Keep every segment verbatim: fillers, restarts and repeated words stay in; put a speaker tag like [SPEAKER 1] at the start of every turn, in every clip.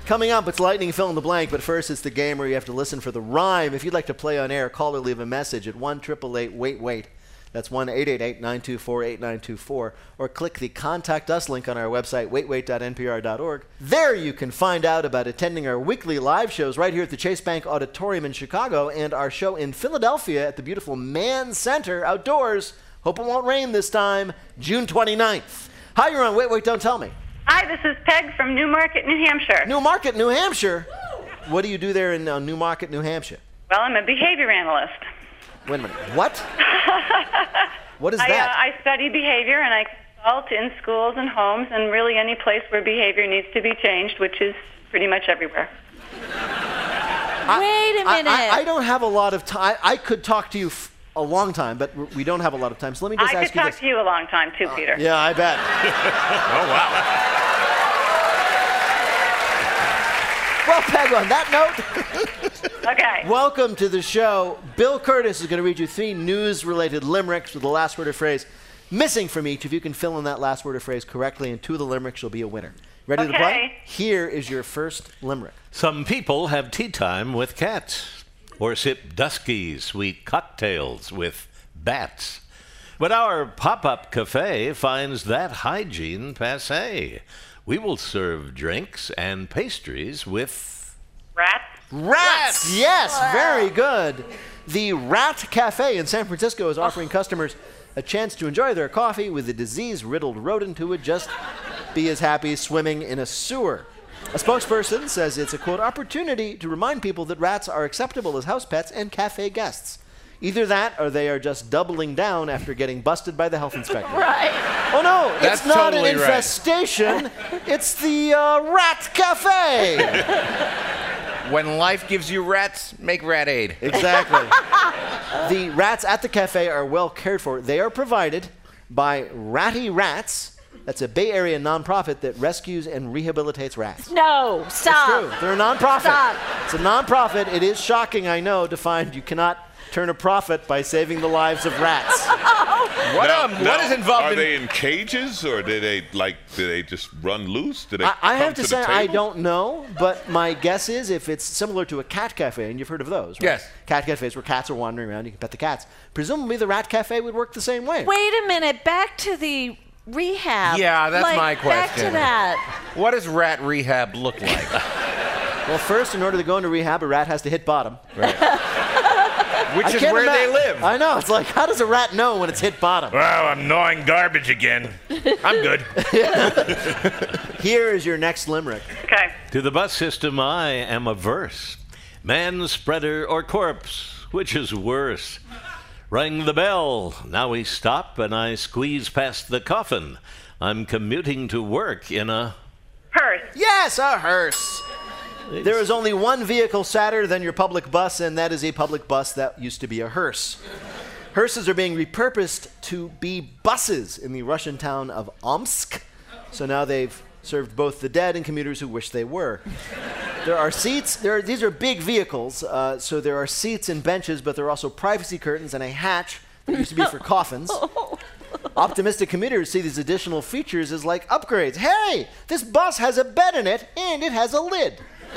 [SPEAKER 1] Coming up, it's Lightning Fill in the Blank, but first it's the game where you have to listen for the rhyme. If you'd like to play on air, call or leave a message at one eight eight eight wait wait. That's one eight eight eight nine two four eight nine two four. Or click the Contact Us link on our website, wait wait dot n p r dot org. There you can find out about attending our weekly live shows right here at the Chase Bank Auditorium in Chicago and our show in Philadelphia at the beautiful Mann Center outdoors. Hope it won't rain this time, June twenty-ninth. Hi, you're on Wait, Wait, Don't Tell Me.
[SPEAKER 2] Hi, this is Peg from Newmarket, New Hampshire.
[SPEAKER 1] Newmarket, New Hampshire? What do you do there in uh, Newmarket, New Hampshire?
[SPEAKER 2] Well, I'm a behavior analyst.
[SPEAKER 1] Wait a minute. What? What is
[SPEAKER 2] I,
[SPEAKER 1] that?
[SPEAKER 2] Uh, I study behavior, and I consult in schools and homes and really any place where behavior needs to be changed, which is pretty much everywhere.
[SPEAKER 1] I,
[SPEAKER 3] Wait a minute.
[SPEAKER 1] I, I, I don't have a lot of time. I could talk to you f- a long time, but we don't have a lot of time. So let me just
[SPEAKER 2] I
[SPEAKER 1] ask
[SPEAKER 2] could
[SPEAKER 1] you
[SPEAKER 2] talk
[SPEAKER 1] this.
[SPEAKER 2] to you a long time, too, uh, Peter.
[SPEAKER 1] Yeah, I bet.
[SPEAKER 4] Oh, wow.
[SPEAKER 1] Well, Peg, on that note,
[SPEAKER 2] okay.
[SPEAKER 1] Welcome to the show. Bill Curtis is going to read you three news-related limericks with the last word or phrase missing from each. If you can fill in that last word or phrase correctly and two of the limericks, you'll be a winner. Ready
[SPEAKER 2] okay.
[SPEAKER 1] to play? Here is your first limerick.
[SPEAKER 4] Some people have tea time with cats or sip dusky sweet cocktails with bats. But our pop-up cafe finds that hygiene passé. We will serve drinks and pastries with...
[SPEAKER 2] Rats?
[SPEAKER 1] Rats! Yes, wow. Very good. The Rat Cafe in San Francisco is offering oh. customers a chance to enjoy their coffee with a disease-riddled rodent who would just be as happy swimming in a sewer. A spokesperson says it's a, quote, opportunity to remind people that rats are acceptable as house pets and cafe guests. Either that or they are just doubling down after getting busted by the health inspector.
[SPEAKER 3] Right.
[SPEAKER 1] Oh, no,
[SPEAKER 4] That's
[SPEAKER 1] it's not
[SPEAKER 4] totally
[SPEAKER 1] an infestation. Right. It's the uh, Rat Cafe.
[SPEAKER 5] When life gives you rats, make rat aid.
[SPEAKER 1] Exactly. The rats at the cafe are well cared for. They are provided by Ratty Rats. That's a Bay Area nonprofit that rescues and rehabilitates rats.
[SPEAKER 3] No, stop.
[SPEAKER 1] It's true. They're a nonprofit.
[SPEAKER 3] Stop.
[SPEAKER 1] It's a nonprofit. It is shocking, I know, to find you cannot turn a profit by saving the lives of rats.
[SPEAKER 5] What,
[SPEAKER 6] now,
[SPEAKER 5] um,
[SPEAKER 6] now,
[SPEAKER 5] what is involved
[SPEAKER 6] are
[SPEAKER 5] in...
[SPEAKER 6] they in cages, or do they like do they just run loose? Do they
[SPEAKER 1] I, I
[SPEAKER 6] come
[SPEAKER 1] have to,
[SPEAKER 6] to
[SPEAKER 1] say
[SPEAKER 6] the
[SPEAKER 1] I
[SPEAKER 6] table?
[SPEAKER 1] don't know, but my guess is if it's similar to a cat cafe, and you've heard of those, right?
[SPEAKER 5] Yes.
[SPEAKER 1] Cat cafes where cats are wandering around, you can pet the cats. Presumably the Rat Cafe would work the same way.
[SPEAKER 3] Wait a minute. Back to the rehab.
[SPEAKER 5] Yeah, that's
[SPEAKER 3] like,
[SPEAKER 5] my
[SPEAKER 3] Back
[SPEAKER 5] question.
[SPEAKER 3] to that.
[SPEAKER 5] What does rat rehab look like?
[SPEAKER 1] Well, first, in order to go into rehab, a rat has to hit bottom.
[SPEAKER 5] Right. Which
[SPEAKER 1] I
[SPEAKER 5] is
[SPEAKER 1] can't
[SPEAKER 5] where
[SPEAKER 1] ima-
[SPEAKER 5] they live.
[SPEAKER 1] I know. It's like, how does a rat know when it's hit bottom?
[SPEAKER 4] Well, I'm gnawing garbage again. I'm good.
[SPEAKER 1] Here is your next limerick.
[SPEAKER 2] Okay.
[SPEAKER 4] To the bus system, I am averse. Man, spreader, or corpse, which is worse? Rang the bell. Now we stop, and I squeeze past the coffin. I'm commuting to work in a...
[SPEAKER 2] Hearse.
[SPEAKER 1] Yes, a hearse. There is only one vehicle sadder than your public bus, and that is a public bus that used to be a hearse. Hearses are being repurposed to be buses in the Russian town of Omsk. So now they've served both the dead and commuters who wish they were. There are seats. There are, these are big vehicles, uh, so there are seats and benches, but there are also privacy curtains and a hatch that used to be for coffins. Optimistic commuters see these additional features as like upgrades. Hey, this bus has a bed in it, and it has a lid.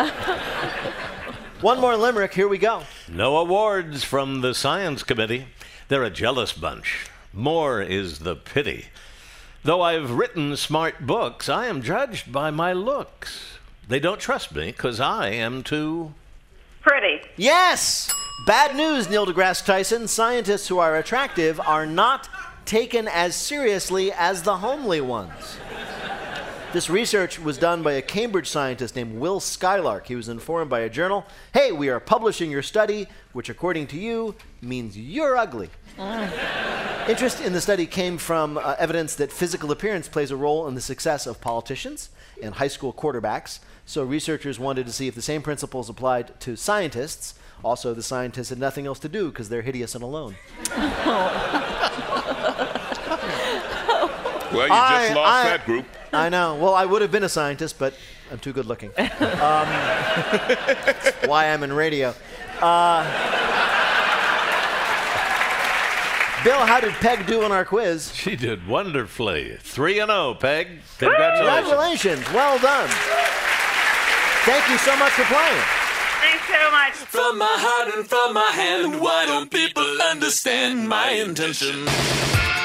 [SPEAKER 1] One more limerick. Here we go.
[SPEAKER 4] No awards from the science committee. They're a jealous bunch. More is the pity. Though I've written smart books, I am judged by my looks. They don't trust me because I am too...
[SPEAKER 2] Pretty.
[SPEAKER 1] Yes! Bad news, Neil deGrasse Tyson. Scientists who are attractive are not taken as seriously as the homely ones. This research was done by a Cambridge scientist named Will Skylark. He was informed by a journal, hey, we are publishing your study, which according to you means you're ugly. Mm. Interest in the study came from uh, evidence that physical appearance plays a role in the success of politicians and high school quarterbacks. So researchers wanted to see if the same principles applied to scientists. Also, the scientists had nothing else to do because they're hideous and alone.
[SPEAKER 6] Well, you
[SPEAKER 1] I,
[SPEAKER 6] just lost
[SPEAKER 1] I,
[SPEAKER 6] that group.
[SPEAKER 1] I know. Well, I would have been a scientist, but I'm too good looking. Um, that's why I'm in radio. Uh, Bill, how did Peg do on our quiz?
[SPEAKER 4] She did wonderfully. three and oh, Peg. Congratulations.
[SPEAKER 1] Congratulations. Well done. Thank you so much for playing.
[SPEAKER 2] Thanks so much.
[SPEAKER 7] From my heart and from my hand, why don't people understand my intention?